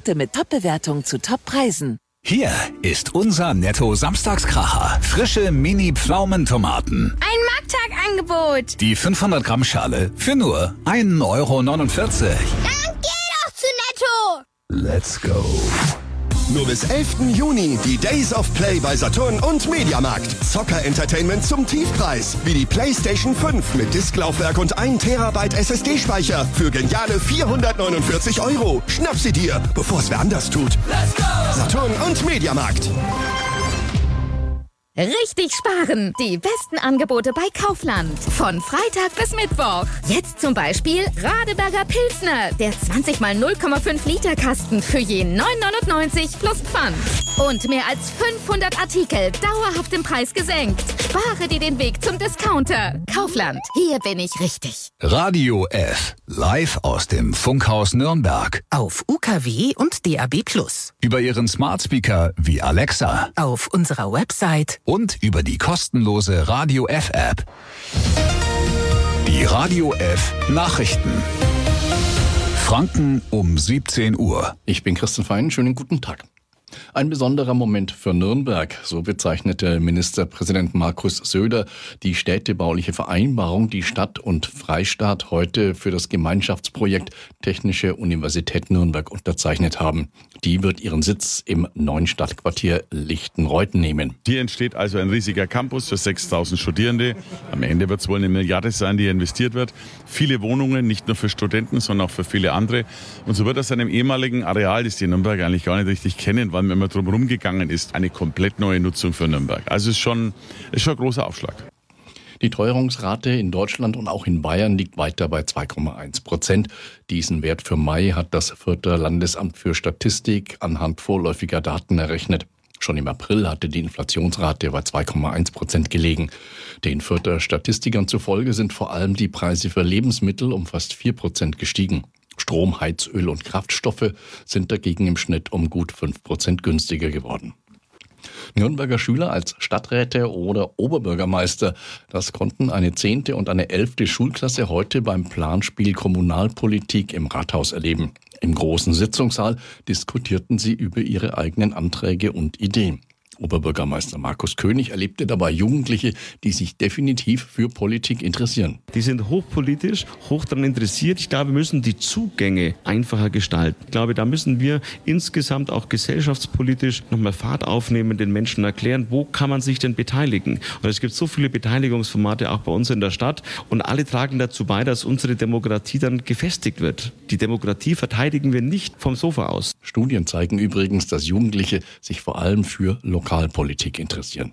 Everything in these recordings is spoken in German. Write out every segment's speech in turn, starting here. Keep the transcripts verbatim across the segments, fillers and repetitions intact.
Produkte mit Top-Bewertung zu Top-Preisen. Hier ist unser Netto-Samstagskracher. Frische Mini-Pflaumentomaten. Ein Markttagangebot. Die fünfhundert Gramm Schale für nur ein Euro neunundvierzig. Dann geh doch zu Netto. Let's go. Nur bis elften Juni die Days of Play bei Saturn und Mediamarkt. Zocker-Entertainment zum Tiefpreis. Wie die PlayStation fünf mit Disklaufwerk und ein Terabyte S S D-Speicher für geniale vierhundertneunundvierzig Euro. Schnapp sie dir, bevor es wer anders tut. Let's go! Saturn und Mediamarkt. Richtig sparen! Die besten Angebote bei Kaufland. Von Freitag bis Mittwoch. Jetzt zum Beispiel Radeberger Pilsner. Der zwanzig mal null Komma fünf Liter Kasten für je neun neunundneunzig plus Pfand. Und mehr als fünfhundert Artikel dauerhaft im Preis gesenkt. Spare dir den Weg zum Discounter. Kaufland. Hier bin ich richtig. Radio F. Live aus dem Funkhaus Nürnberg. Auf U K W und D A B plus. Über Ihren Smart Speaker wie Alexa. Auf unserer Website. Und über die kostenlose Radio F App. Die Radio F Nachrichten. Franken um siebzehn Uhr. Ich bin Christian Fein, schönen guten Tag. Ein besonderer Moment für Nürnberg, so bezeichnete Ministerpräsident Markus Söder die städtebauliche Vereinbarung, die Stadt und Freistaat heute für das Gemeinschaftsprojekt Technische Universität Nürnberg unterzeichnet haben. Die wird ihren Sitz im neuen Stadtquartier Lichtenreuth nehmen. Hier entsteht also ein riesiger Campus für sechstausend Studierende. Am Ende wird es wohl eine Milliarde sein, die investiert wird. Viele Wohnungen, nicht nur für Studenten, sondern auch für viele andere. Und so wird aus einem ehemaligen Areal, das die Nürnberger eigentlich gar nicht richtig kennen, weil man immer drum rumgegangen ist, eine komplett neue Nutzung für Nürnberg. Also es ist schon, ist schon ein großer Aufschlag. Die Teuerungsrate in Deutschland und auch in Bayern liegt weiter bei zwei Komma eins Prozent. Diesen Wert für Mai hat das Fürther Landesamt für Statistik anhand vorläufiger Daten errechnet. Schon im April hatte die Inflationsrate bei zwei Komma eins Prozent gelegen. Den Fürther Statistikern zufolge sind vor allem die Preise für Lebensmittel um fast vier Prozent gestiegen. Strom, Heizöl und Kraftstoffe sind dagegen im Schnitt um gut fünf Prozent günstiger geworden. Nürnberger Schüler als Stadträte oder Oberbürgermeister, das konnten eine zehnte und eine elfte Schulklasse heute beim Planspiel Kommunalpolitik im Rathaus erleben. Im großen Sitzungssaal diskutierten sie über ihre eigenen Anträge und Ideen. Oberbürgermeister Markus König erlebte dabei Jugendliche, die sich definitiv für Politik interessieren. Die sind hochpolitisch, hoch daran interessiert. Ich glaube, wir müssen die Zugänge einfacher gestalten. Ich glaube, da müssen wir insgesamt auch gesellschaftspolitisch nochmal Fahrt aufnehmen, den Menschen erklären, wo kann man sich denn beteiligen. Und es gibt so viele Beteiligungsformate auch bei uns in der Stadt und alle tragen dazu bei, dass unsere Demokratie dann gefestigt wird. Die Demokratie verteidigen wir nicht vom Sofa aus. Studien zeigen übrigens, dass Jugendliche sich vor allem für Lokalpolitik interessieren.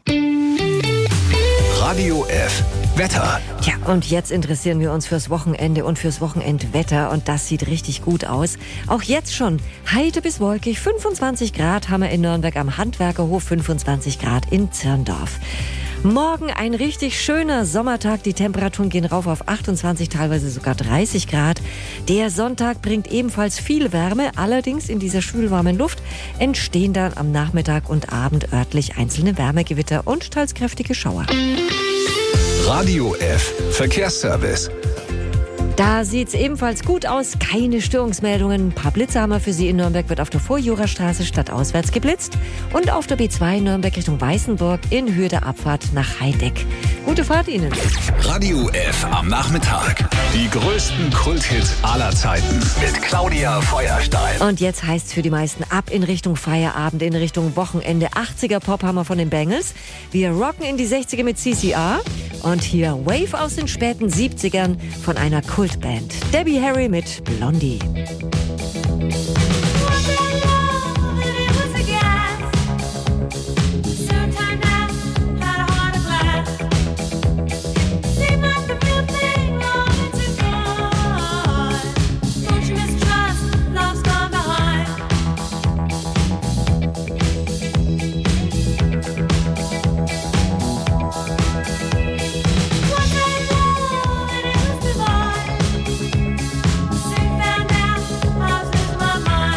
Radio F Wetter. Ja, und jetzt interessieren wir uns fürs Wochenende und fürs Wochenendwetter und das sieht richtig gut aus. Auch jetzt schon heiter bis wolkig, fünfundzwanzig Grad haben wir in Nürnberg am Handwerkerhof, fünfundzwanzig Grad in Zirndorf. Morgen ein richtig schöner Sommertag. Die Temperaturen gehen rauf auf achtundzwanzig, teilweise sogar dreißig Grad. Der Sonntag bringt ebenfalls viel Wärme. Allerdings in dieser schwülwarmen Luft entstehen dann am Nachmittag und Abend örtlich einzelne Wärmegewitter und teils kräftige Schauer. Radio F Verkehrsservice. Da sieht's ebenfalls gut aus. Keine Störungsmeldungen. Ein paar Blitze haben wir für Sie. In Nürnberg wird auf der Vorjurastraße stadtauswärts geblitzt. Und auf der B zwei Nürnberg Richtung Weißenburg in Höhe der Abfahrt nach Heideck. Gute Fahrt Ihnen. Radio F am Nachmittag. Die größten Kulthits aller Zeiten mit Claudia Feuerstein. Und jetzt heißt's für die meisten ab in Richtung Feierabend, in Richtung Wochenende. achtziger Pop haben wir von den Bangles. Wir rocken in die sechziger mit C C R. Und hier Wave aus den späten siebzigern von einer Kultband. Debbie Harry mit Blondie. Found out houses my mind.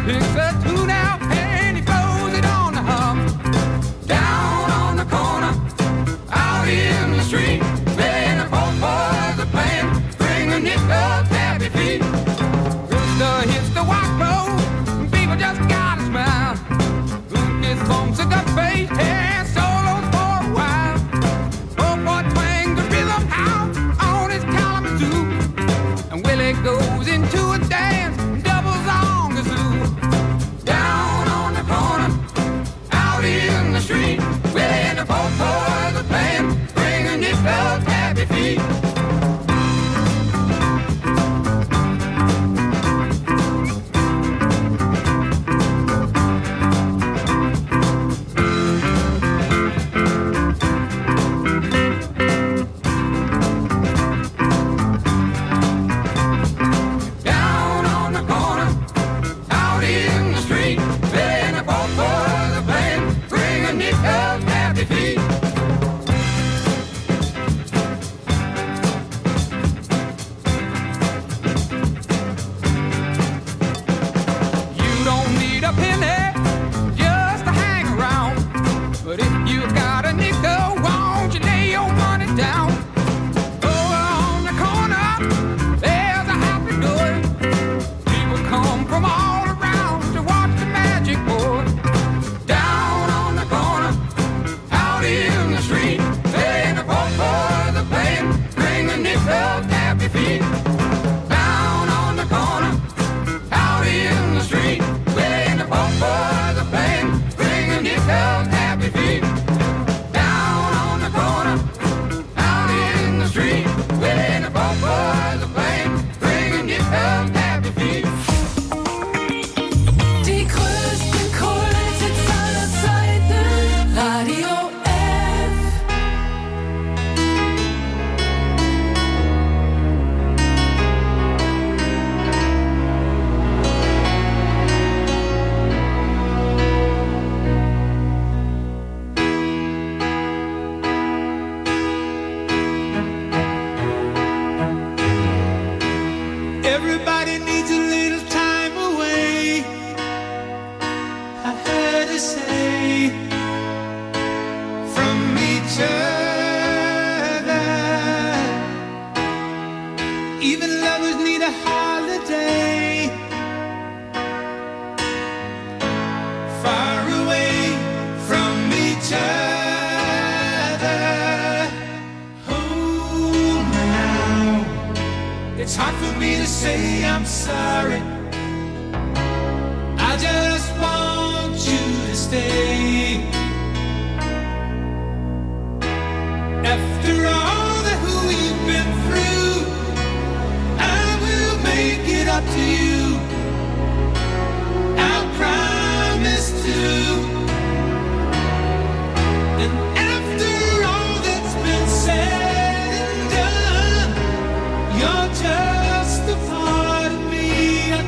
picks a tune out and he blows it on the hum. Down on the corner, out in the street, playing the folk boys are playing, bringing it up happy feet. Rooster hits the white road, people just gotta smile. Luke gets bumps at the bass and solos for a while. Folk boy twang the rhythm out on his Kalamazoo, and Willie goes into a dance, doubles on the zoo. Down on the corner, out in the street, Willie and the folk boys are playing, bringing it up happy feet. Down on the corner, out in the street, Willie and the folk boys are playing, bringing it up happy feet. You don't need a penny just to hang around, but if you got a nickel, won't you lay your money down? Over on the corner, there's a happy door. People come from all around to watch the magic board. Down on the corner, out in the street, playing the folk boys are playing, bringing it up happy feet. Down on the corner, out in the street, playing the folk boys are playing, bringing it up happy feet. Down on the corner, out in the street, playing the folk boys are playing, bringing it up happy feet. Die größten Kulthits aller Zeiten. Radio F. Everybody needs a little time away, I heard her say, from each other. Even lovers need a holiday, far away from each other. Oh, now it's hard for me to say I'm sorry. I just want you to stay. After all that we've been through, I will make it up to you. I'll promise to. And after all that's been said and done, you're just a part of me I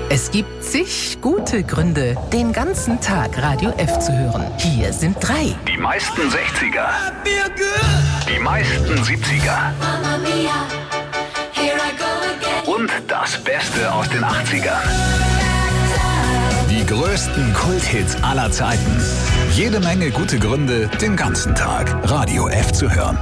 Es gibt zig gute Gründe, den ganzen Tag Radio F zu hören. Hier sind drei. Die meisten sechziger. Die meisten siebziger. Und das Beste aus den achtzigern. Die größten Kulthits aller Zeiten. Jede Menge gute Gründe, den ganzen Tag Radio F zu hören.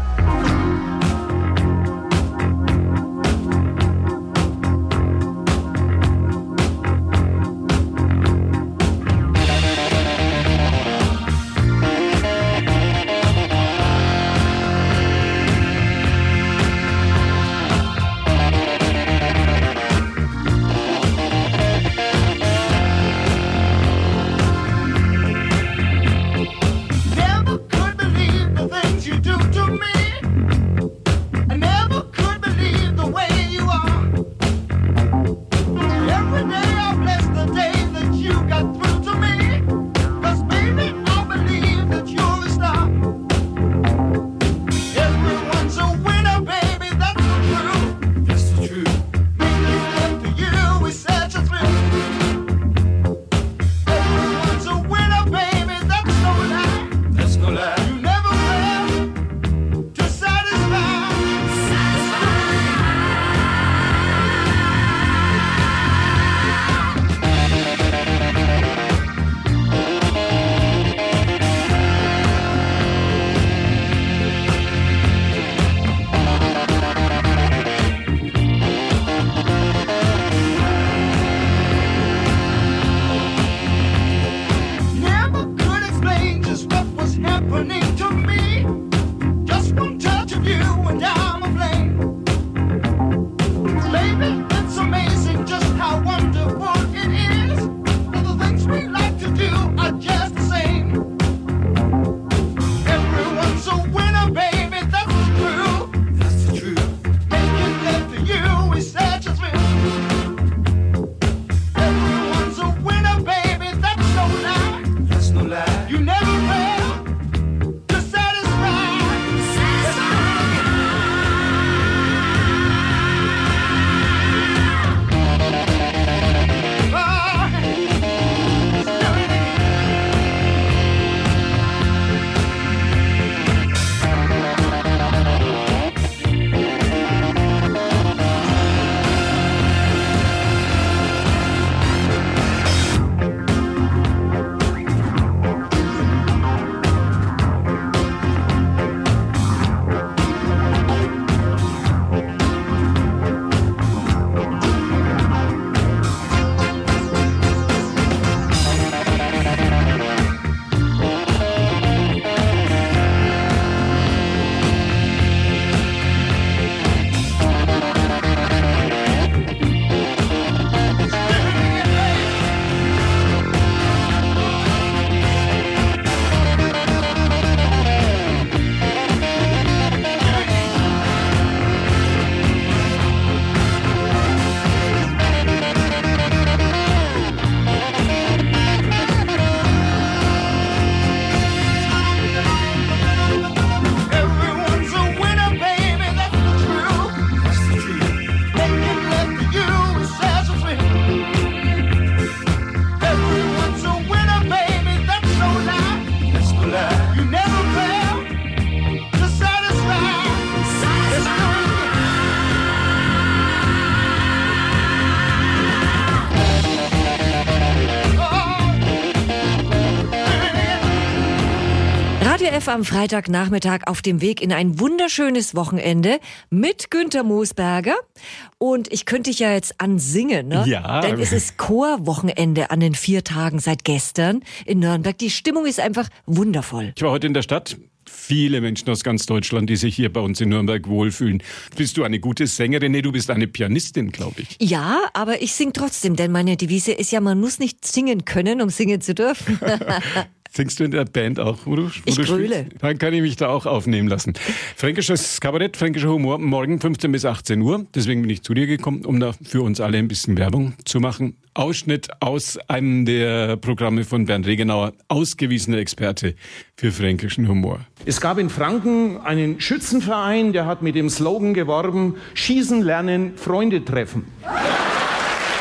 Am Freitagnachmittag auf dem Weg in ein wunderschönes Wochenende mit Günther Moosberger. Und ich könnte dich ja jetzt ansingen, ne? Ja. Denn es ist Chorwochenende an den vier Tagen seit gestern in Nürnberg. Die Stimmung ist einfach wundervoll. Ich war heute in der Stadt. Viele Menschen aus ganz Deutschland, die sich hier bei uns in Nürnberg wohlfühlen. Bist du eine gute Sängerin? Nee, du bist eine Pianistin, glaube ich. Ja, aber ich sing trotzdem, denn meine Devise ist ja, man muss nicht singen können, um singen zu dürfen. Singst du in der Band auch, wo du, wo ich du gröle. Spielst? Dann kann ich mich da auch aufnehmen lassen. Fränkisches Kabarett, fränkischer Humor, morgen fünfzehn bis achtzehn Uhr. Deswegen bin ich zu dir gekommen, um da für uns alle ein bisschen Werbung zu machen. Ausschnitt aus einem der Programme von Bernd Regenauer, ausgewiesener Experte für fränkischen Humor. Es gab in Franken einen Schützenverein, der hat mit dem Slogan geworben, Schießen lernen, Freunde treffen.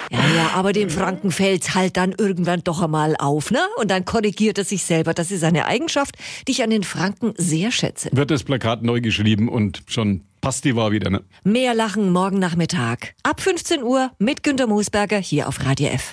Ja, ja, aber dem Franken fällt's halt dann irgendwann doch einmal auf, ne? Und dann korrigiert er sich selber. Das ist eine Eigenschaft, die ich an den Franken sehr schätze. Wird das Plakat neu geschrieben und schon passt die Wahr wieder, ne? Mehr Lachen morgen Nachmittag. Ab fünfzehn Uhr mit Günter Moosberger hier auf Radio F.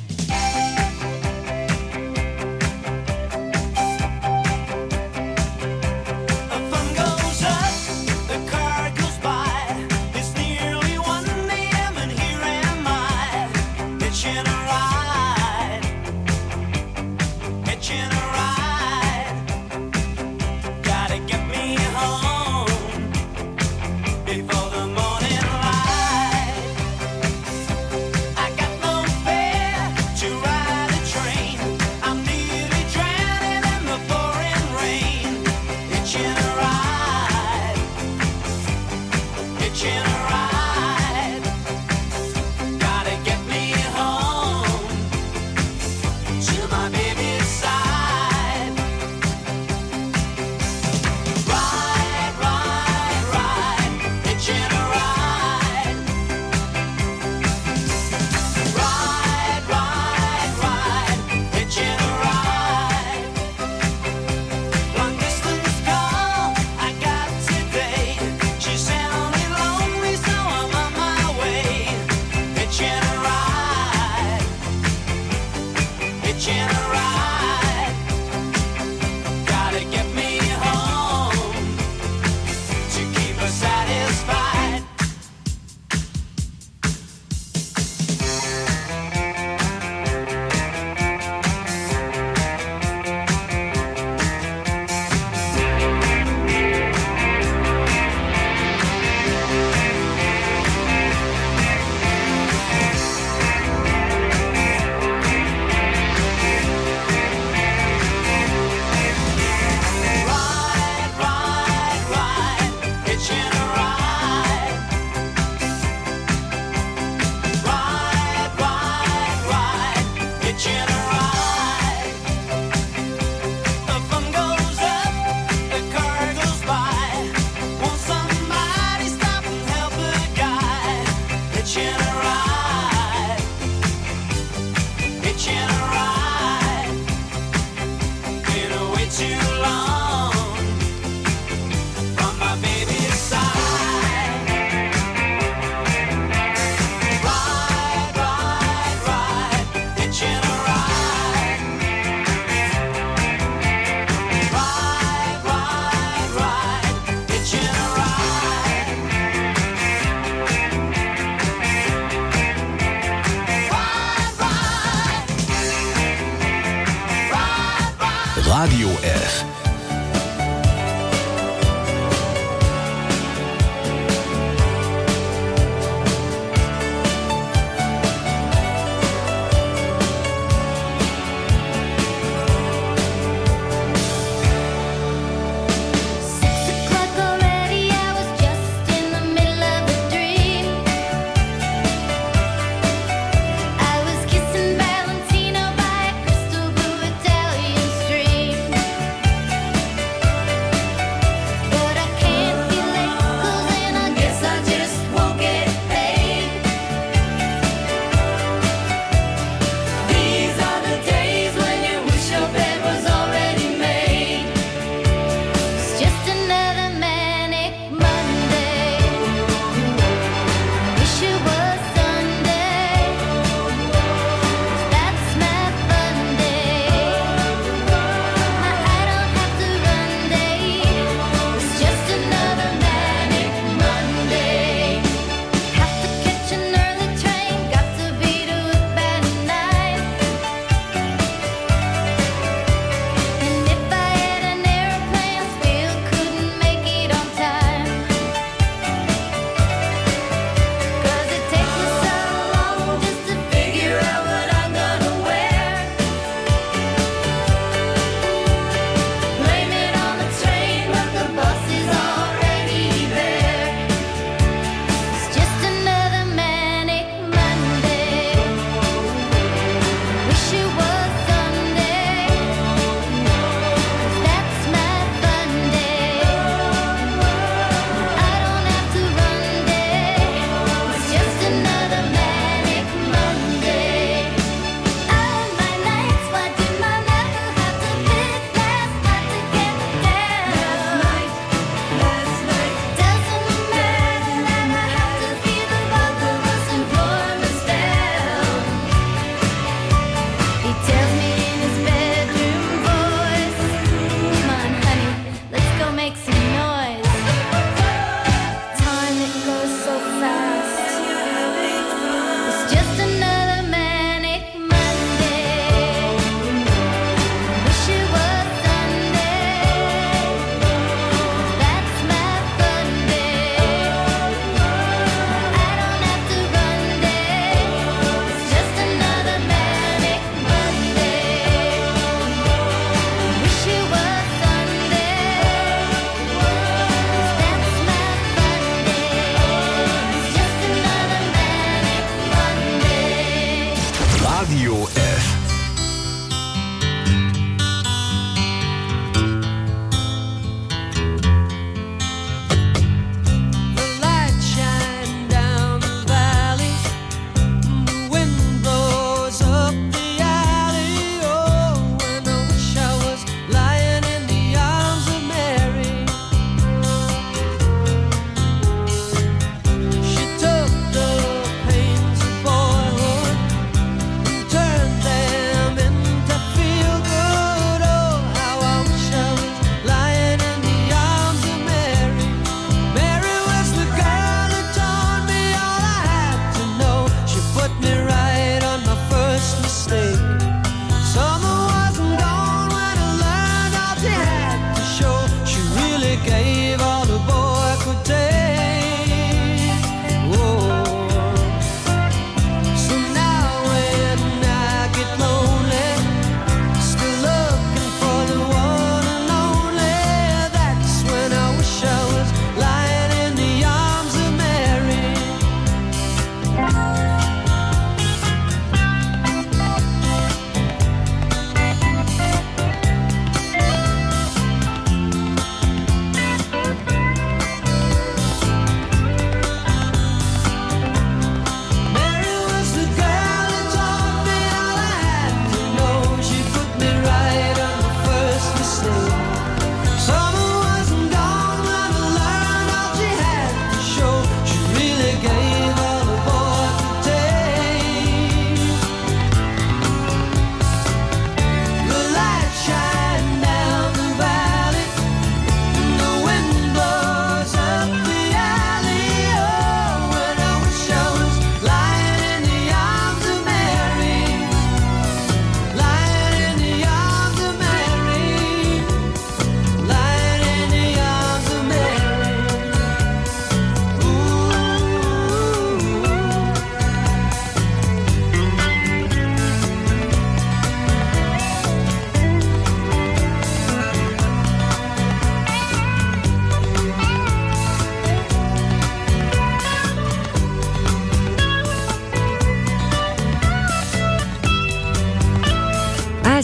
Radio F. Kissing Valentino by a crystal blue Italian stream.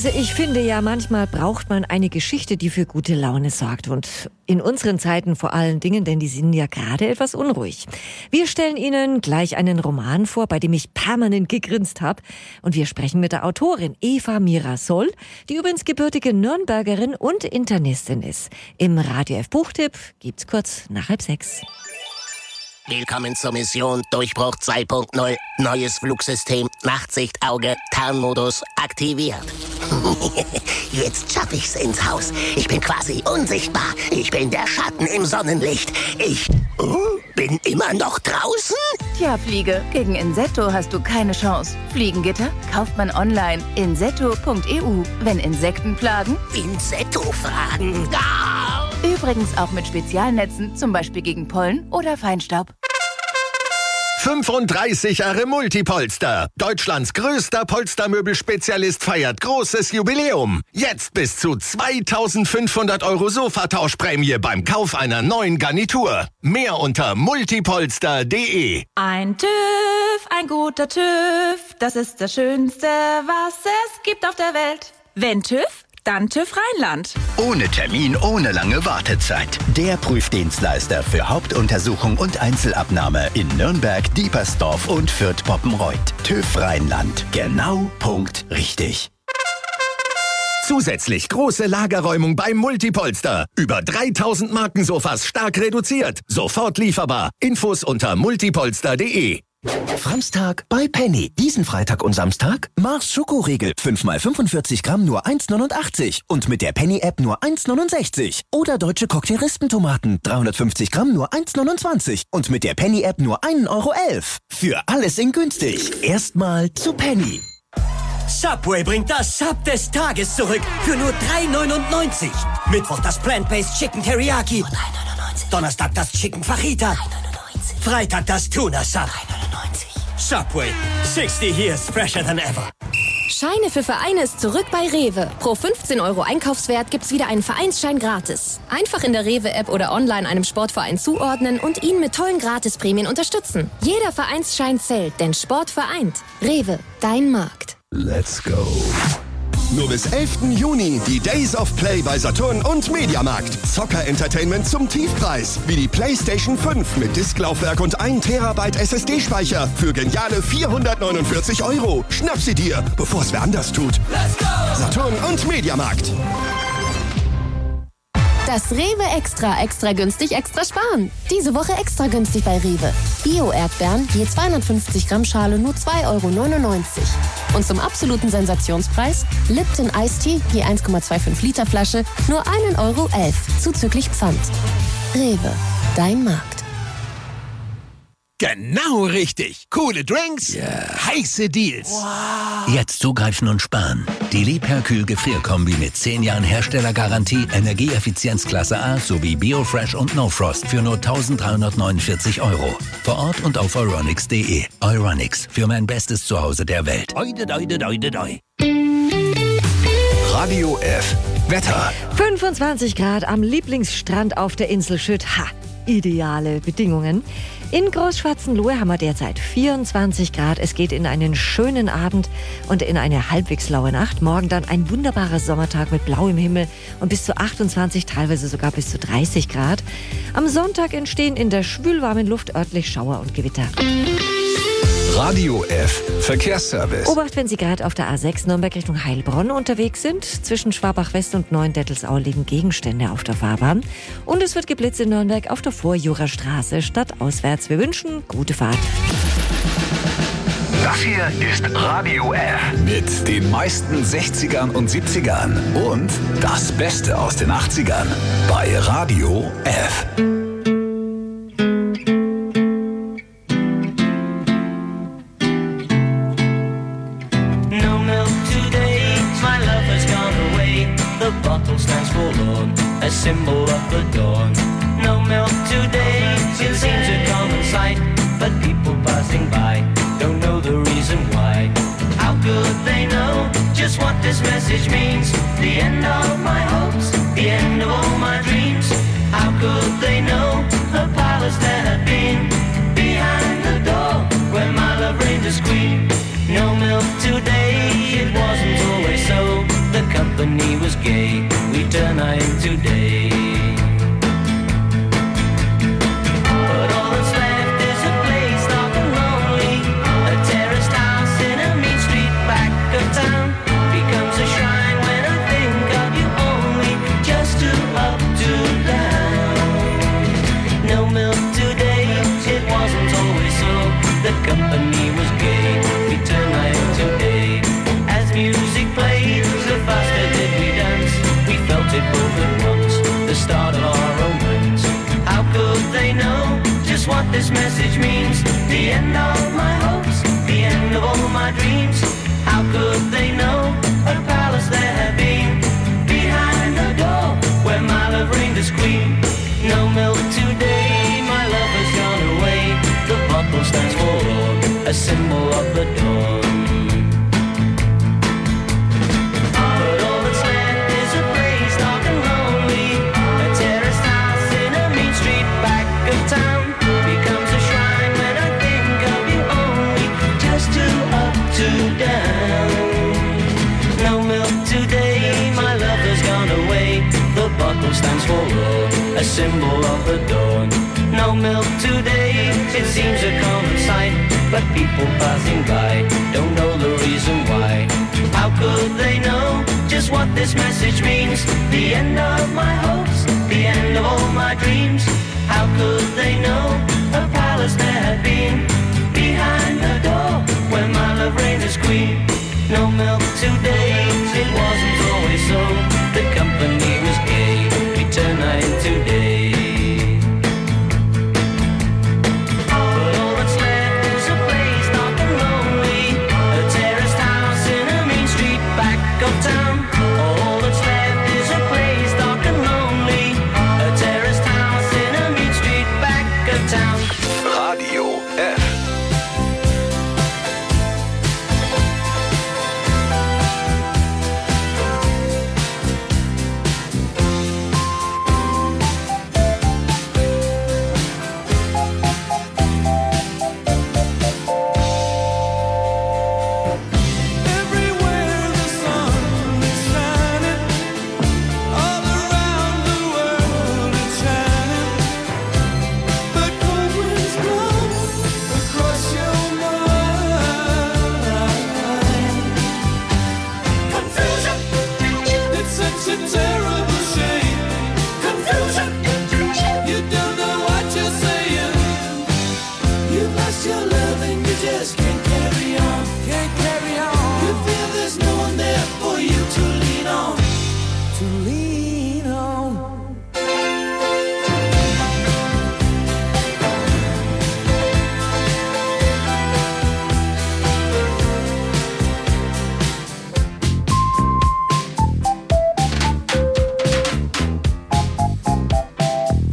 Also ich finde ja, manchmal braucht man eine Geschichte, die für gute Laune sorgt. Und in unseren Zeiten vor allen Dingen, denn die sind ja gerade etwas unruhig. Wir stellen Ihnen gleich einen Roman vor, bei dem ich permanent gegrinst habe. Und wir sprechen mit der Autorin Eva Mirasol, die übrigens gebürtige Nürnbergerin und Internistin ist. Im Radio F Buchtipp gibt's kurz nach halb sechs. Willkommen zur Mission Durchbruch zwei Punkt null. Neues Flugsystem, Nachtsichtauge, Tarnmodus aktiviert. Jetzt schaffe ich's ins Haus. Ich bin quasi unsichtbar. Ich bin der Schatten im Sonnenlicht. Ich uh, bin immer noch draußen? Tja, Fliege, gegen Insetto hast du keine Chance. Fliegengitter kauft man online. insetto punkt e u. Wenn Insekten plagen? Insetto-Fragen. Ah! Übrigens auch mit Spezialnetzen, zum Beispiel gegen Pollen oder Feinstaub. fünfunddreißig Jahre Multipolster. Deutschlands größter Polstermöbelspezialist feiert großes Jubiläum. Jetzt bis zu zweitausendfünfhundert Euro Sofatauschprämie beim Kauf einer neuen Garnitur. Mehr unter multipolster punkt de. Ein TÜV, ein guter TÜV, das ist das Schönste, was es gibt auf der Welt. Wenn TÜV, dann TÜV Rheinland. Ohne Termin, ohne lange Wartezeit. Der Prüfdienstleister für Hauptuntersuchung und Einzelabnahme in Nürnberg, Diepersdorf und Fürth-Poppenreuth. TÜV Rheinland. Genau, Punkt, richtig. Zusätzlich große Lagerräumung beim Multipolster. Über dreitausend Markensofas stark reduziert. Sofort lieferbar. Infos unter multipolster punkt de. Franztag bei Penny. Diesen Freitag und Samstag Mars Schokoriegel. fünf mal fünfundvierzig Gramm nur eins neunundachtzig. Und mit der Penny-App nur eins neunundsechzig. Oder deutsche Cocktail-Rispentomaten. dreihundertfünfzig Gramm nur eins neunundzwanzig. Und mit der Penny-App nur ein Euro elf. Für alles in günstig. Erstmal zu Penny. Subway bringt das Sub des Tages zurück für nur drei neunundneunzig. Mittwoch das Plant-Based Chicken Teriyaki. drei neunundneunzig. Donnerstag das Chicken Fajita. drei neunundneunzig. Freitag das Tuna Sub. drei neunundneunzig. Subway. sixty years fresher than ever. Scheine für Vereine ist zurück bei Rewe. Pro fünfzehn Euro Einkaufswert gibt's wieder einen Vereinsschein gratis. Einfach in der Rewe-App oder online einem Sportverein zuordnen und ihn mit tollen Gratisprämien unterstützen. Jeder Vereinsschein zählt, denn Sport vereint. Rewe, dein Markt. Let's go. Nur bis elften Juni die Days of Play bei Saturn und Mediamarkt. Zocker-Entertainment zum Tiefpreis. Wie die PlayStation fünf mit Disklaufwerk und ein Terabyte S S D-Speicher für geniale vierhundertneunundvierzig Euro. Schnapp sie dir, bevor es wer anders tut. Let's go! Saturn und Mediamarkt. Das Rewe Extra, extra günstig, extra sparen. Diese Woche extra günstig bei Rewe. Bio-Erdbeeren, je zweihundertfünfzig Gramm Schale nur zwei Euro neunundneunzig. Und zum absoluten Sensationspreis Lipton Iced Tea, je eins Komma fünfundzwanzig Liter Flasche, nur ein Euro elf, zuzüglich Pfand. Rewe, dein Markt. Genau richtig. Coole Drinks, yeah. Heiße Deals. Wow. Jetzt zugreifen und sparen. Die Liebherr-Kühl Gefrierkombi mit zehn Jahren Herstellergarantie, Energieeffizienzklasse A sowie Biofresh und No Frost für nur eintausenddreihundertneunundvierzig Euro. Vor Ort und auf euronics punkt de. Euronics, für mein bestes Zuhause der Welt. Oide, oide, oide, oide. Radio F. Wetter. fünfundzwanzig Grad am Lieblingsstrand auf der Insel Schütt. Ha, ideale Bedingungen. In Großschwarzenlohe haben wir derzeit vierundzwanzig Grad. Es geht in einen schönen Abend und in eine halbwegs laue Nacht. Morgen dann ein wunderbarer Sommertag mit blauem Himmel und bis zu achtundzwanzig, teilweise sogar bis zu dreißig Grad. Am Sonntag entstehen in der schwülwarmen Luft örtlich Schauer und Gewitter. Radio F. Verkehrsservice. Obacht, wenn Sie gerade auf der A sechs Nürnberg Richtung Heilbronn unterwegs sind. Zwischen Schwabach-West und Neuendettelsau liegen Gegenstände auf der Fahrbahn. Und es wird geblitzt in Nürnberg auf der Vorjurastraße stadtauswärts. Wir wünschen gute Fahrt. Das hier ist Radio F. Mit den meisten sechzigern und siebzigern. Und das Beste aus den achtzigern. Bei Radio F. Stands forlorn, a symbol of the dawn. No milk today, it seems a common sight, but people passing by don't know the reason why. How could they know just what this message means? The end of my hopes, the end of all my dreams. How could they know a palace there had been behind the door where my love reigned as queen? No milk today, it wasn't always so. The this message means. The end of my hopes, the end of all my dreams. How could they know a palace there had been? Behind the door where my love reigned as queen. No milk today, my love has gone away. The bottle stands for a symbol of the dawn. But all that's left is a place dark and lonely. A terraced house in a mean street back of town becomes a shrine when I think of you only. Just two up, two down. No milk today, my love has gone away. The bottle stands for a symbol of the dawn. No milk today, it seems a common sight, but people passing by don't know the reason why. How could they know just what this message means? The end of my hopes, the end of all my dreams. How could they know a palace there had been? Behind the door where my love reigns as queen. No milk today, it wasn't always so. The company was gay, we turned night into day. But all that's left is a place dark and lonely. A terraced house in a mean street back of town. All that's left is a place dark and lonely. A terraced house in a mean street back of town. Radio F.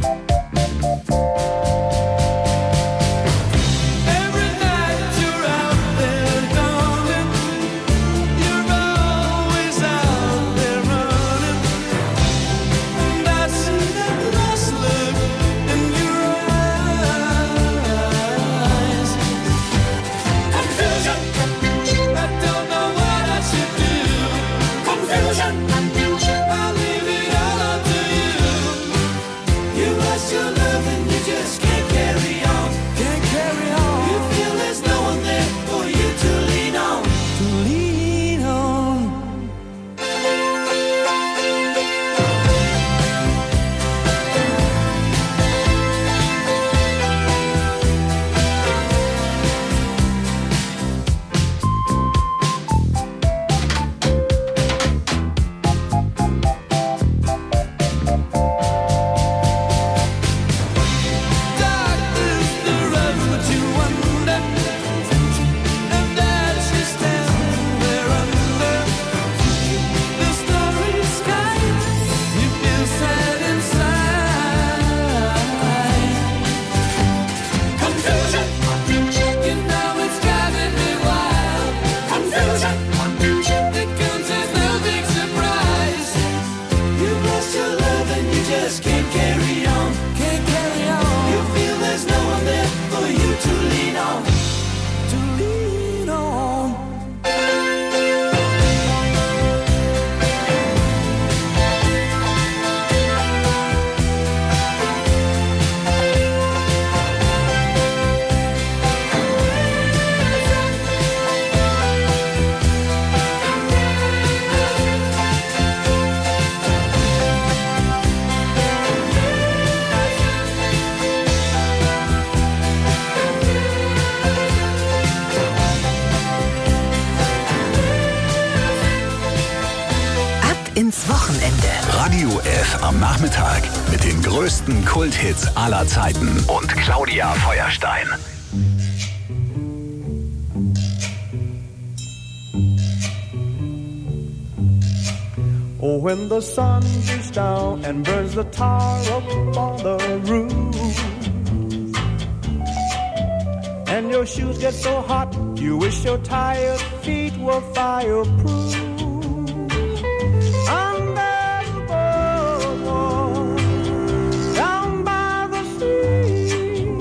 Every night you're out am Nachmittag mit den größten Kulthits aller Zeiten und Claudia Feuerstein. Oh, when the sun beats down and burns the tar up on the roof, and your shoes get so hot, you wish your tired feet were fireproof. Under the boardwalk, down by the sea,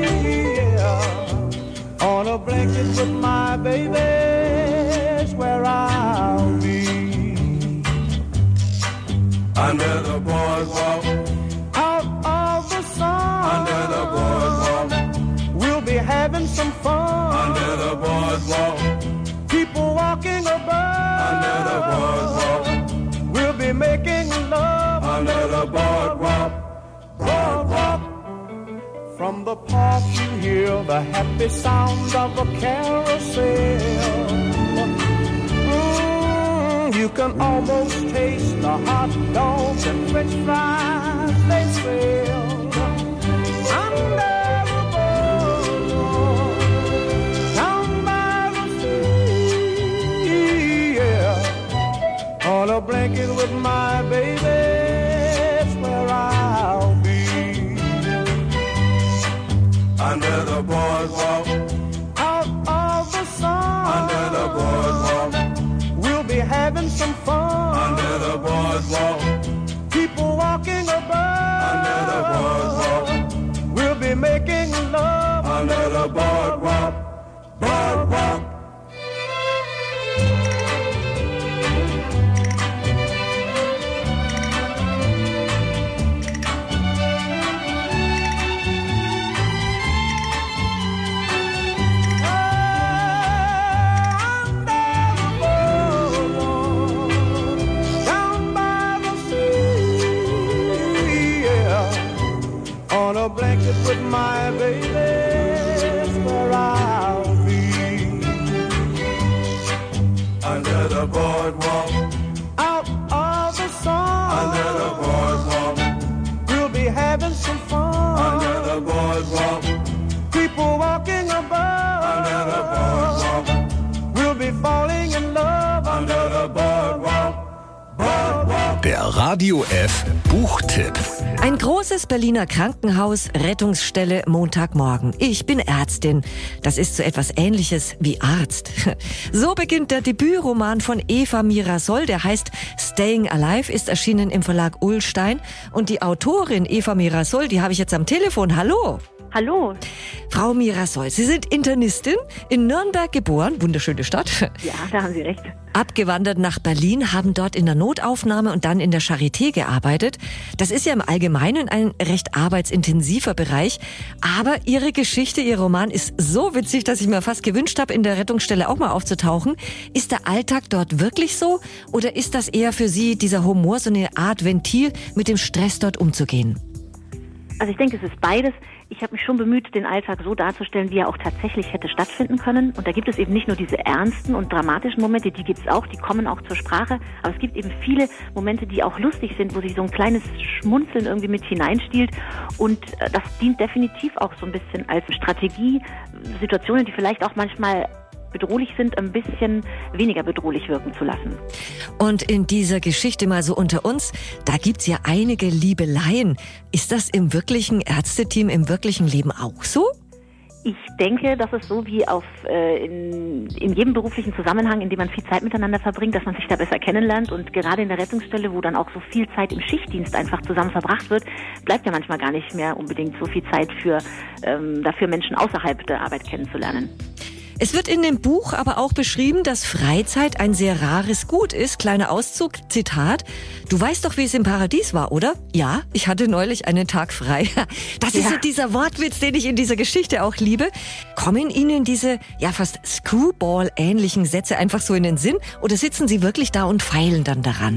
yeah, on a blanket with my baby's where I'll be. Under the boardwalk, out of the sun. Under the boardwalk, we'll be having some fun. Under the boardwalk, people walking above. Under the boardwalk, we'll be making love. Under the boardwalk, boardwalk. From the park you hear the happy sound of a carousel. You can almost taste the hot dogs and french fries they sell. Under the boardwalk, down by the sea, yeah. On a blanket with my baby, that's where I'll be. Under the boardwalk, out of the sun. Under the boardwalk, be having some fun. Under the boardwalk, people walking above. Under the boardwalk, we'll be making love. Under the boardwalk, boardwalk. On a blanket with my baby, that's where I'll be. Under the boardwalk, out of the sun. Under the boardwalk, we'll be having some fun. Under the boardwalk, people walking above. Under the boardwalk, we'll be falling in love. Under the boardwalk, boardwalk. Der Radio F Buchtipp. Ein großes Berliner Krankenhaus, Rettungsstelle, Montagmorgen. Ich bin Ärztin. Das ist so etwas Ähnliches wie Arzt. So beginnt der Debütroman von Eva Mirasoll, der heißt Staying Alive, ist erschienen im Verlag Ullstein. Und die Autorin Eva Mirasoll, die habe ich jetzt am Telefon. Hallo. Hallo. Frau Mirasoll, Sie sind Internistin, in Nürnberg geboren, wunderschöne Stadt. Ja, da haben Sie recht. Abgewandert nach Berlin, haben dort in der Notaufnahme und dann in der Charité gearbeitet. Das ist ja im Allgemeinen ein recht arbeitsintensiver Bereich. Aber Ihre Geschichte, Ihr Roman ist so witzig, dass ich mir fast gewünscht habe, in der Rettungsstelle auch mal aufzutauchen. Ist der Alltag dort wirklich so? Oder ist das eher für Sie, dieser Humor, so eine Art Ventil, mit dem Stress dort umzugehen? Also ich denke, es ist beides. Ich habe mich schon bemüht, den Alltag so darzustellen, wie er auch tatsächlich hätte stattfinden können. Und da gibt es eben nicht nur diese ernsten und dramatischen Momente, die gibt es auch, die kommen auch zur Sprache. Aber es gibt eben viele Momente, die auch lustig sind, wo sich so ein kleines Schmunzeln irgendwie mit hineinstiehlt. Und das dient definitiv auch so ein bisschen als Strategie, Situationen, die vielleicht auch manchmal bedrohlich sind, ein bisschen weniger bedrohlich wirken zu lassen. Und in dieser Geschichte mal so unter uns, da gibt's ja einige Liebeleien. Ist das im wirklichen Ärzteteam, im wirklichen Leben auch so? Ich denke, dass es so wie auf äh, in, in jedem beruflichen Zusammenhang, in dem man viel Zeit miteinander verbringt, dass man sich da besser kennenlernt. Und gerade in der Rettungsstelle, wo dann auch so viel Zeit im Schichtdienst einfach zusammen verbracht wird, bleibt ja manchmal gar nicht mehr unbedingt so viel Zeit für ähm, dafür Menschen außerhalb der Arbeit kennenzulernen. Es wird in dem Buch aber auch beschrieben, dass Freizeit ein sehr rares Gut ist. Kleiner Auszug, Zitat. Du weißt doch, wie es im Paradies war, oder? Ja, ich hatte neulich einen Tag frei. Das ist ja so dieser Wortwitz, den ich in dieser Geschichte auch liebe. Kommen Ihnen diese, ja fast Screwball-ähnlichen Sätze einfach so in den Sinn? Oder sitzen Sie wirklich da und feilen dann daran?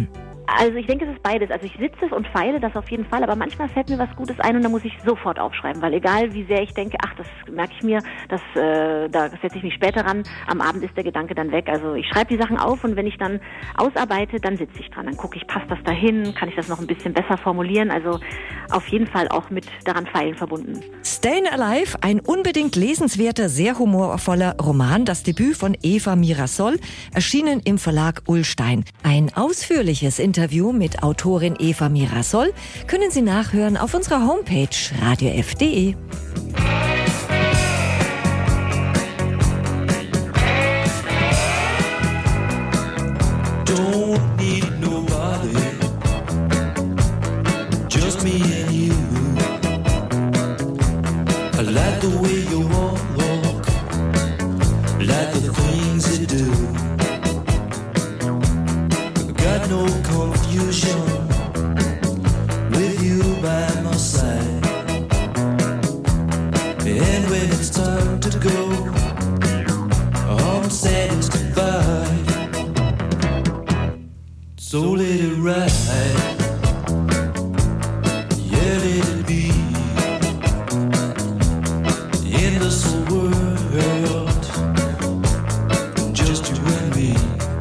Also ich denke, es ist beides. Also ich sitze und feile das auf jeden Fall, aber manchmal fällt mir was Gutes ein und dann muss ich sofort aufschreiben, weil egal wie sehr ich denke, ach, das merke ich mir, das, äh, da setze ich mich später ran, am Abend ist der Gedanke dann weg. Also ich schreibe die Sachen auf und wenn ich dann ausarbeite, dann sitze ich dran. Dann gucke ich, passt das dahin, kann ich das noch ein bisschen besser formulieren. Also auf jeden Fall auch mit daran feilen verbunden. Stayin' Alive, ein unbedingt lesenswerter, sehr humorvoller Roman, das Debüt von Eva Mirasol, erschienen im Verlag Ullstein. Ein ausführliches Interview mit Autorin Eva Mirasol können Sie nachhören auf unserer Homepage radio f punkt de. Don't need nobody, just me and you. I like the way you walk, like the things you do. Got no confusion with you by my side. And when it's time to go, I'm satisfied. So let it ride, yeah, let it be. In this whole world, just you and me.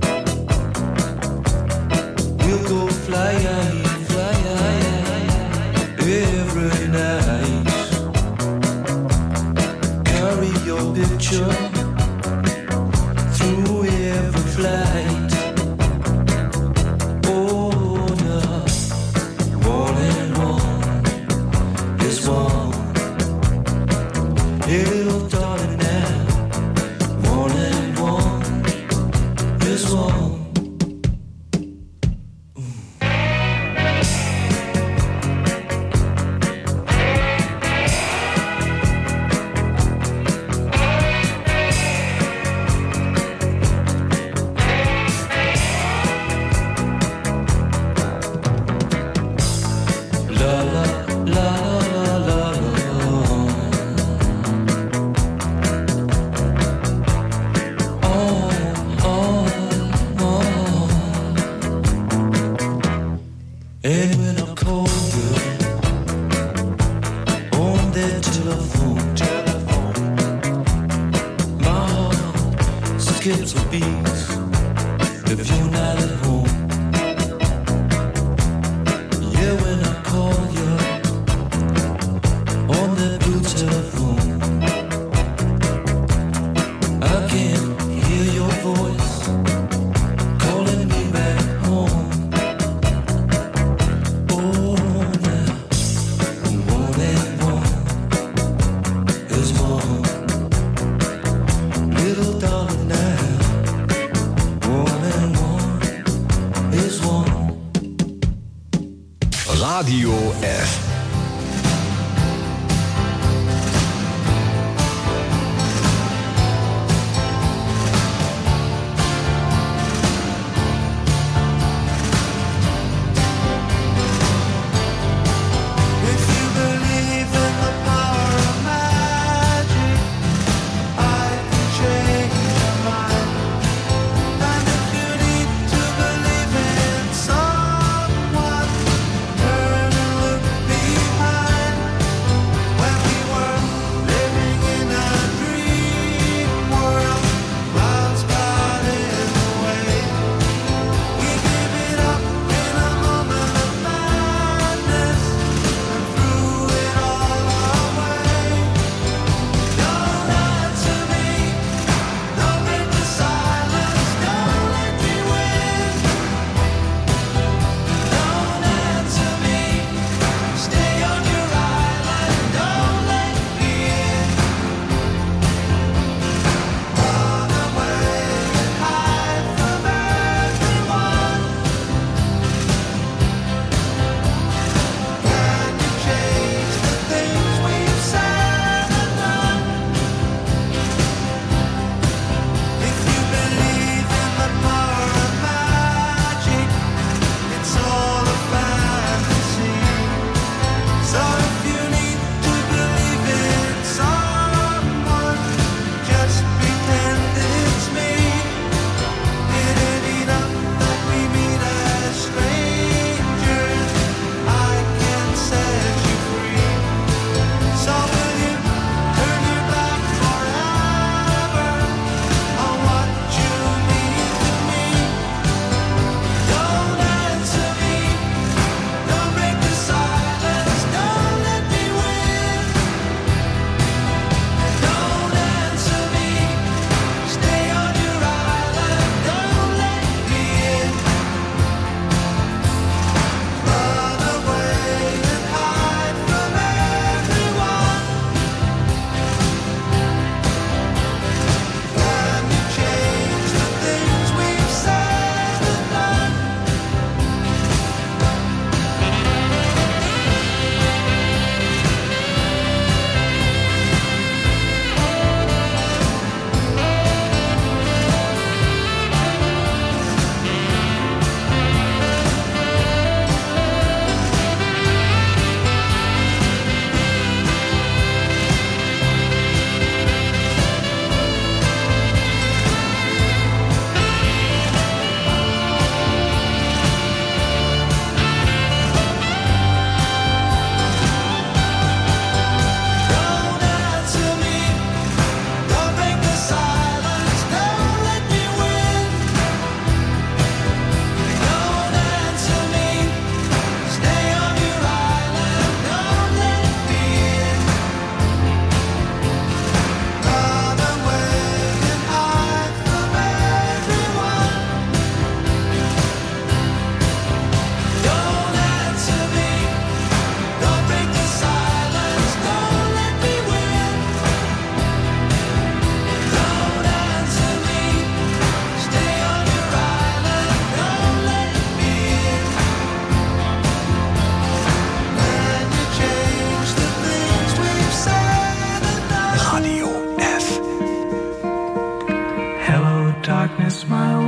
We'll go flying, flying every night. Carry your picture through every flight. Radio F. Someone turn and look me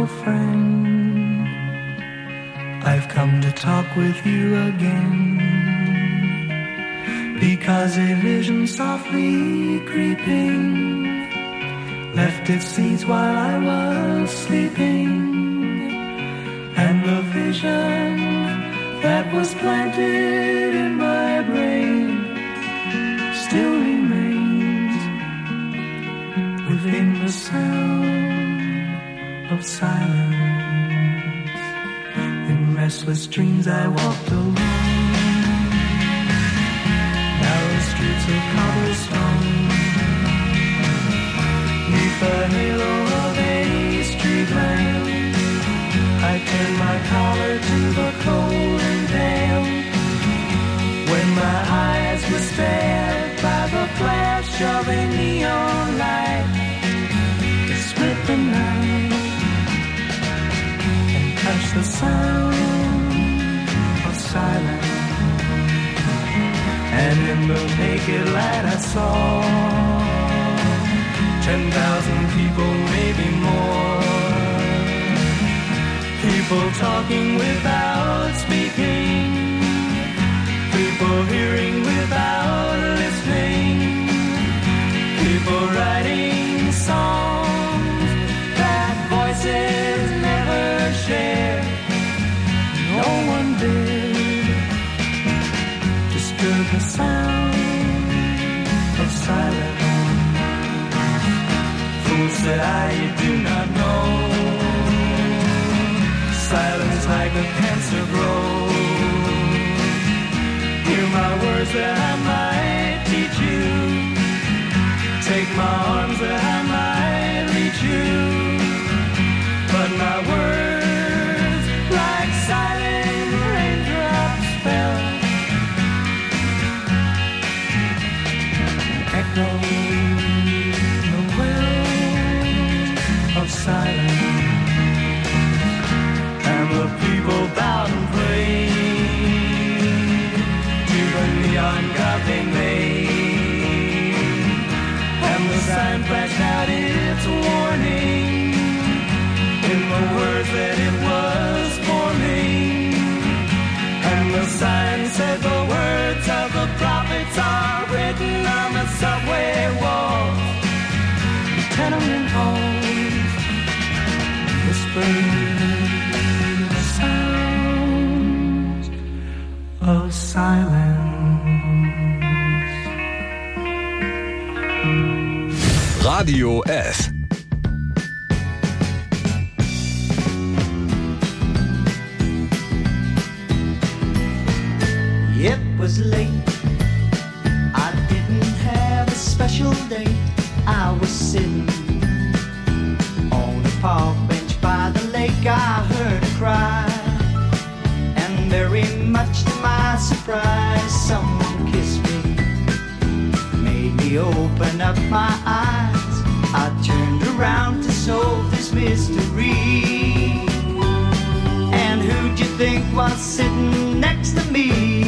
old friend, I've come to talk with you again, because a vision softly creeping left its seeds while I was sleeping, and the vision that was planted in my brain still remains within the sound of silence. In restless dreams I walked alone, narrow streets of cobblestone, neath the halo of a street lamp. I turned my collar to the cold and damp, when my eyes were stared by the flash of a neon light that split the night and touched the sound of silence. And in the naked light I saw ten thousand people, maybe more, people talking without speaking, people hearing without listening, people writing songs that voices never share. No one did disturb the sound of silence. Fool, said I, you do not know, silence like a cancer grows. Hear my words that I might teach you, take my arms that I might reach you, but my words like silent raindrops fell, echoing the well of silence. And the people bowed and prayed to the neon god they made, and the sign flashed out its warning in the words that it was forming. And the sign said the words of the prophets are written on the subway walls, the tenement halls, whispered of silence. Radio F. It was late, I didn't have a special date. I was sitting on a park bench by the lake. I heard a cry, and very much to my surprise, someone kissed me, made me open up my eyes. I turned around to solve this mystery, and who'd you think was sitting next to me?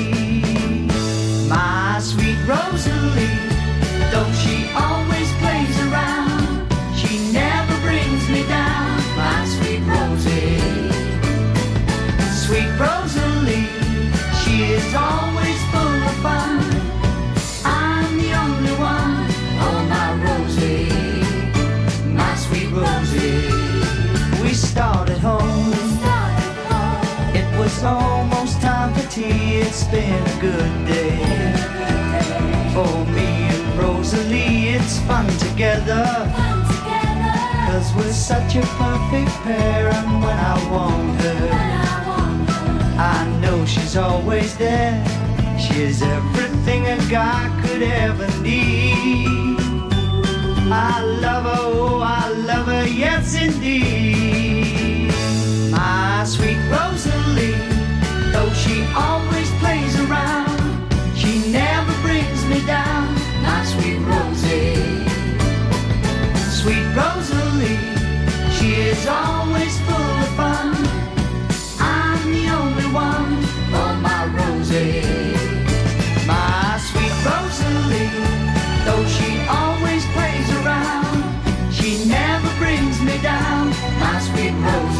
My sweet Rosalie, though she always plays around, she never brings me down. My sweet Rosie, sweet Rosalie, she is always full of fun. I'm the only one, oh my Rosie, my sweet Rosie. We started home, it was almost time for tea. It's been a good day for me and Rosalie. It's fun together, cause we're such a perfect pair. And when I want her, I know she's always there. She's everything a guy could ever need. I love her, oh I love her, yes indeed. My sweet Rosalie, though she always plays around, she never brings me down. My sweet Rosie, sweet Rosalie, she is always full of fun. I'm the only one, oh my Rosie, my sweet Rosalie, though she always plays around, she never brings me down. My sweet Rosie.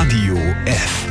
Radio F.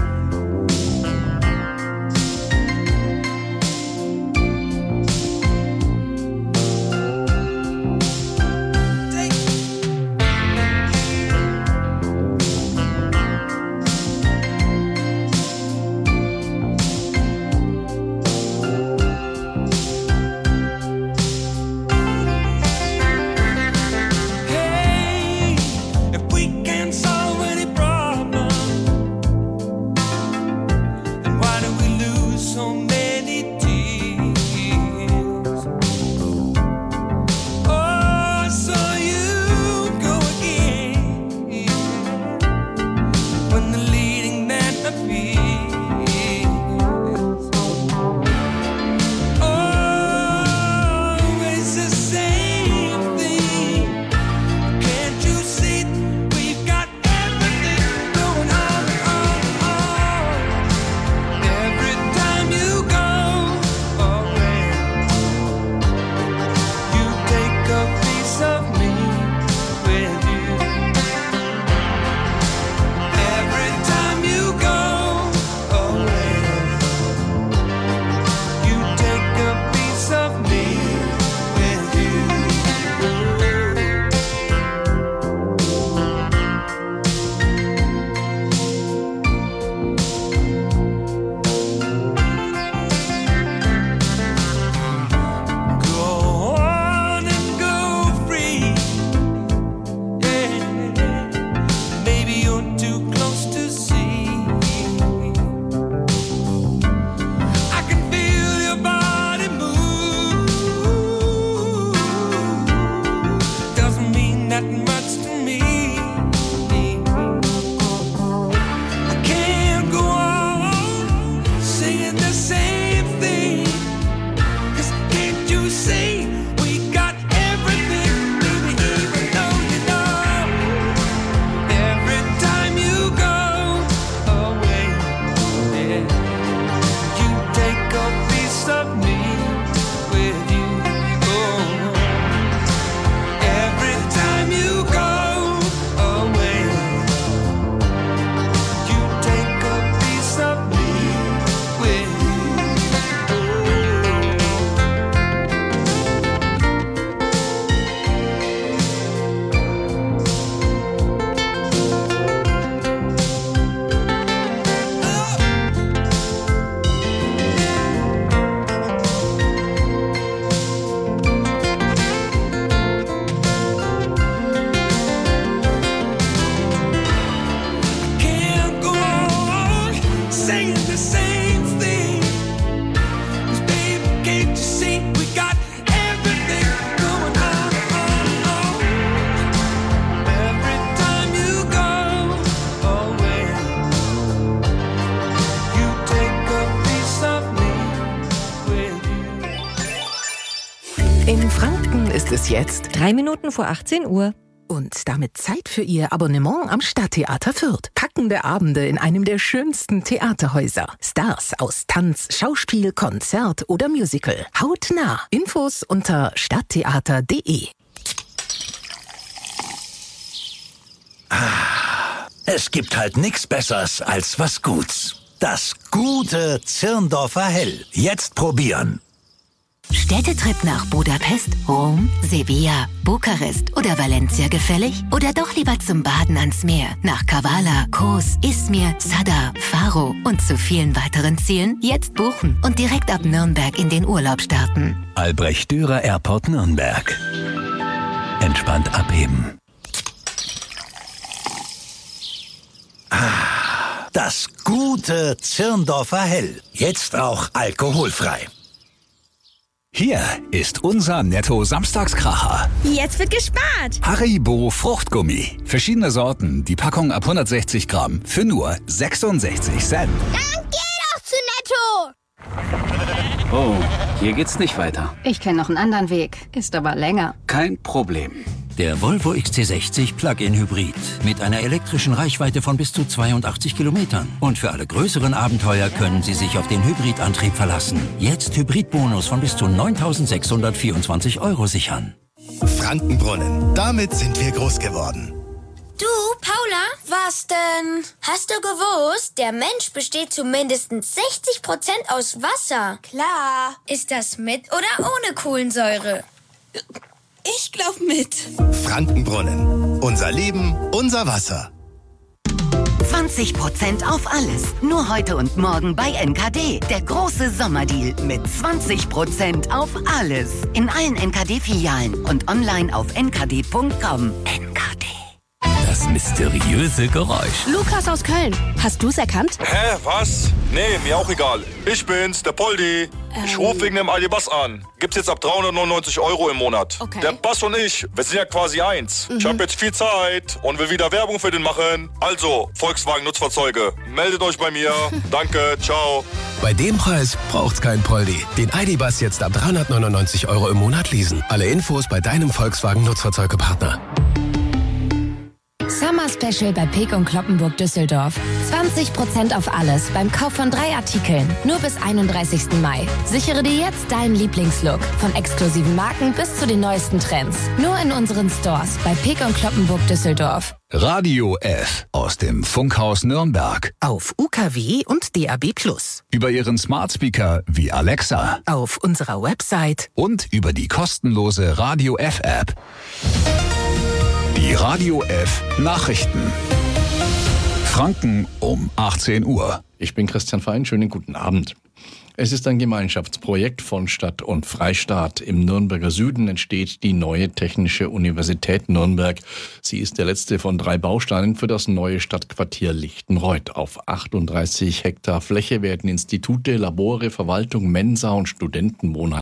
In Franken ist es jetzt drei Minuten vor achtzehn Uhr. Und damit Zeit für Ihr Abonnement am Stadttheater Fürth. Packende Abende in einem der schönsten Theaterhäuser. Stars aus Tanz, Schauspiel, Konzert oder Musical. Hautnah. Infos unter stadttheater punkt de. Ah, es gibt halt nichts Besseres als was Guts. Das gute Zirndorfer Hell. Jetzt probieren. Städtetrip nach Budapest, Rom, Sevilla, Bukarest oder Valencia gefällig? Oder doch lieber zum Baden ans Meer nach Kavala, Kos, Izmir, Sadar, Faro und zu vielen weiteren Zielen? Jetzt buchen und direkt ab Nürnberg in den Urlaub starten. Albrecht Dürer Airport Nürnberg. Entspannt abheben. Ah, das gute Zirndorfer Hell. Jetzt auch alkoholfrei. Hier ist unser Netto-Samstagskracher. Jetzt wird gespart. Haribo Fruchtgummi. Verschiedene Sorten, die Packung ab hundertsechzig Gramm für nur sechsundsechzig Cent. Dann geh doch zu Netto. Oh, hier geht's nicht weiter. Ich kenne noch einen anderen Weg, ist aber länger. Kein Problem. Der Volvo X C sechzig Plug-in Hybrid mit einer elektrischen Reichweite von bis zu zweiundachtzig Kilometern. Und für alle größeren Abenteuer können Sie sich auf den Hybridantrieb verlassen. Jetzt Hybridbonus von bis zu neuntausendsechshundertvierundzwanzig Euro sichern. Frankenbrunnen. Damit sind wir groß geworden. Du, Paula? Was denn? Hast du gewusst, der Mensch besteht zu mindestens sechzig Prozent aus Wasser? Klar. Ist das mit oder ohne Kohlensäure? Ich glaub mit. Frankenbrunnen. Unser Leben, unser Wasser. zwanzig Prozent auf alles. Nur heute und morgen bei N K D. Der große Sommerdeal mit zwanzig Prozent auf alles. In allen N K D-Filialen und online auf n k d punkt com. N K D. Das mysteriöse Geräusch. Lukas aus Köln. Hast du's erkannt? Hä, was? Nee, mir auch egal. Ich bin's, der Poldi. Ähm. Ich rufe wegen dem Aldi-Bass an. Gibt's jetzt ab dreihundertneunundneunzig Euro im Monat. Okay. Der Bass und ich, wir sind ja quasi eins. Mhm. Ich habe jetzt viel Zeit und will wieder Werbung für den machen. Also, Volkswagen Nutzfahrzeuge, meldet euch bei mir. Danke, ciao. Bei dem Preis braucht's kein Poldi. Den Aldi-Bass jetzt ab dreihundertneunundneunzig Euro im Monat leasen. Alle Infos bei deinem Volkswagen Nutzfahrzeugepartner. Summer Special bei Peek und Kloppenburg Düsseldorf. zwanzig Prozent auf alles beim Kauf von drei Artikeln. Nur bis einunddreißigsten Mai. Sichere dir jetzt deinen Lieblingslook. Von exklusiven Marken bis zu den neuesten Trends. Nur in unseren Stores bei Peek und Kloppenburg Düsseldorf. Radio F aus dem Funkhaus Nürnberg. Auf U K W und D A B plus. Über Ihren Smart Speaker wie Alexa. Auf unserer Website. Und über die kostenlose Radio F App. Die Radio F Nachrichten. Franken um achtzehn Uhr. Ich bin Christian Fein, schönen guten Abend. Es ist ein Gemeinschaftsprojekt von Stadt und Freistaat. Im Nürnberger Süden entsteht die neue Technische Universität Nürnberg. Sie ist der letzte von drei Bausteinen für das neue Stadtquartier Lichtenreuth. Auf achtunddreißig Hektar Fläche werden Institute, Labore, Verwaltung, Mensa und Studentenwohnheime